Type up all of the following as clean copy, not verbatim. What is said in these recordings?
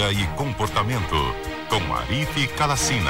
Vida e Comportamento, com Arife Kalacina.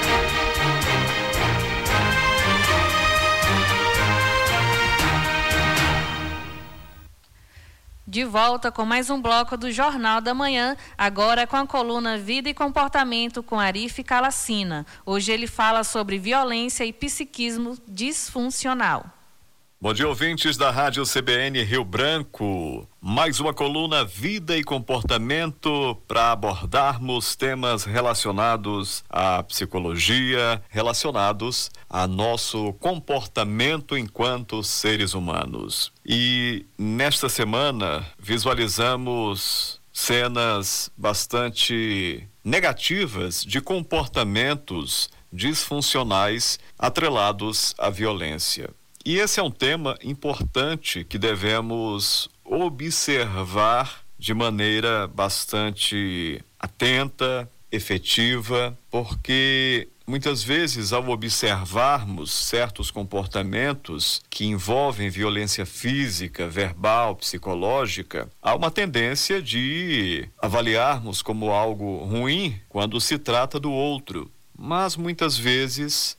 De volta com mais um bloco do Jornal da Manhã, agora com a coluna Vida e Comportamento com Arife Kalacina. Hoje ele fala sobre violência e psiquismo disfuncional. Bom dia, ouvintes da Rádio CBN Rio Branco. Mais uma coluna Vida e Comportamento para abordarmos temas relacionados à psicologia, relacionados a nosso comportamento enquanto seres humanos. E nesta semana visualizamos cenas bastante negativas de comportamentos disfuncionais atrelados à violência. E esse é um tema importante que devemos observar de maneira bastante atenta, efetiva, porque muitas vezes, ao observarmos certos comportamentos que envolvem violência física, verbal, psicológica, há uma tendência de avaliarmos como algo ruim quando se trata do outro. Mas muitas vezes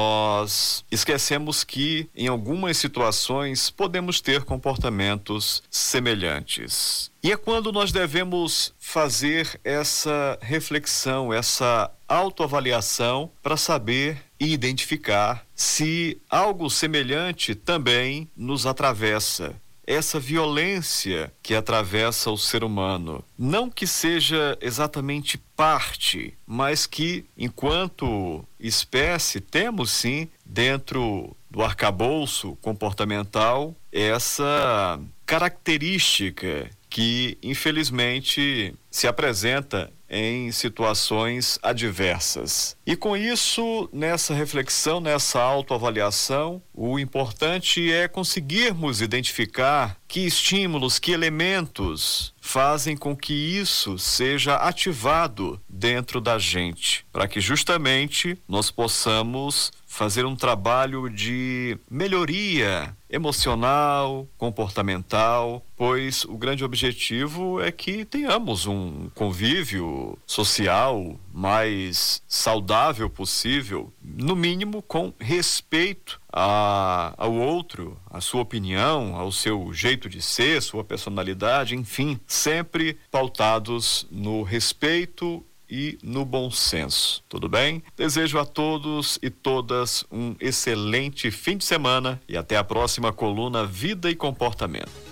nós esquecemos que, em algumas situações, podemos ter comportamentos semelhantes. E é quando nós devemos fazer essa reflexão, essa autoavaliação, para saber e identificar se algo semelhante também nos atravessa. Essa violência que atravessa o ser humano, não que seja exatamente parte, mas que, enquanto espécie, temos sim, dentro do arcabouço comportamental, essa característica que, infelizmente, se apresenta em situações adversas. E com isso, nessa reflexão, nessa autoavaliação, o importante é conseguirmos identificar que estímulos, que elementos fazem com que isso seja ativado dentro da gente, para que justamente nós possamos fazer um trabalho de melhoria emocional, comportamental, pois o grande objetivo é que tenhamos um convívio social mais saudável possível, no mínimo com respeito ao outro, à sua opinião, ao seu jeito de ser, sua personalidade, enfim, sempre pautados no respeito e no bom senso. Tudo bem? Desejo a todos e todas um excelente fim de semana e até a próxima coluna Vida e Comportamento.